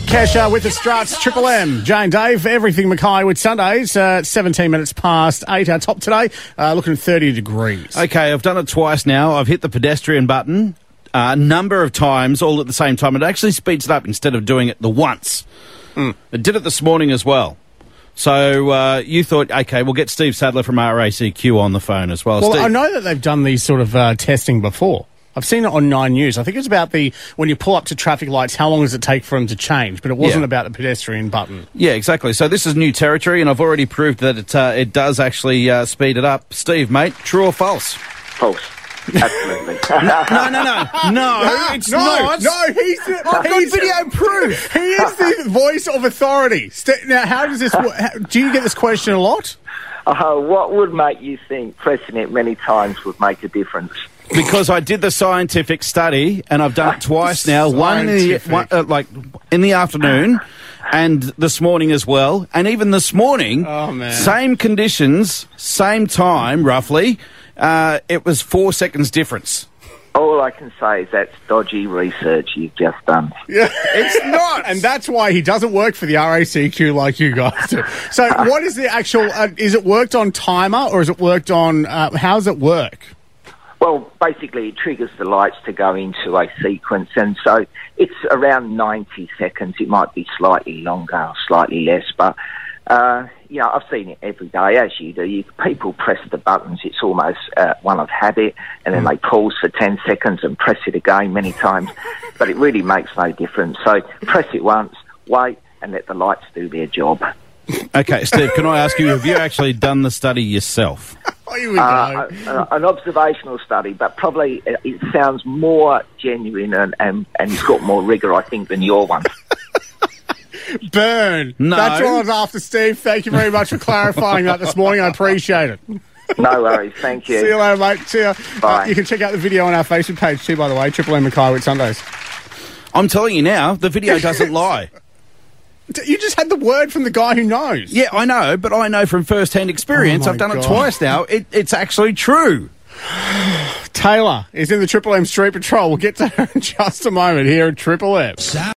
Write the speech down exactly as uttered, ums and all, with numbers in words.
Kesha with the Struts, Triple M, Jane Dave, everything Mackay with Sundays, uh, seventeen minutes past eight. Our top today, uh, looking at thirty degrees. Okay, I've done it twice now. I've hit the pedestrian button uh, a number of times, all at the same time. It actually speeds it up instead of doing it the once. Mm. It did it this morning as well. So uh, you thought, okay, we'll get Steve Sadler from R A C Q on the phone as well. Well, Steve. I know that they've done these sort of uh, testing before. I've seen it on Nine News. I think it's about the, when you pull up to traffic lights, how long does it take for them to change? But it wasn't Yeah. about the pedestrian button. Yeah, exactly. So this is new territory, and I've already proved that it uh, it does actually uh, speed it up. Steve, mate, true or false? False. Absolutely. No, no, no, no, no, it's no, not. No, he's the, I've he's got video proof. He is the voice of authority. St- Now, how does this? wo- how- Do you get this question a lot? Uh, what would make you think pressing it many times would make a difference? Because I did the scientific study, and I've done it twice now. One, in the, Scientific. one uh, like in the afternoon, and this morning as well. And even this morning, Oh, man. same conditions, same time, roughly. Uh, it was four seconds difference. All I can say is that's dodgy research you've just done. Yeah, it's not, and that's why he doesn't work for the R A C Q like you guys do. So, what is the actual? Uh, is it worked on timer, or is it worked on? Uh, how does it work? Well, basically, it triggers the lights to go into a sequence, and so it's around ninety seconds. It might be slightly longer or slightly less, but, uh, you know, I've seen it every day, as you do. You, people press the buttons. It's almost uh, one of habit, and then they pause for ten seconds and press it again many times, but it really makes no difference. So press it once, wait, and let the lights do their job. Okay, Steve, can I ask you, have you actually done the study yourself? Oh, here we go. Uh, uh, an observational study, but probably uh, it sounds more genuine and, and, and it's got more rigour, I think, than your one. Burn. No. That's all I was after, Steve. Thank you very much for clarifying that this morning. I appreciate it. No worries, thank you. See you later, mate. See ya. Bye. Uh, you can check out the video on our Facebook page too, by the way. Triple M Mackay with Sundays. I'm telling you now, the video doesn't lie. You just had the word from the guy who knows. Yeah, I know, but I know from first-hand experience. Oh, my I've done God. it twice now. It, it's actually true. Taylor is in the Triple M Street Patrol. We'll get to her in just a moment here at Triple M.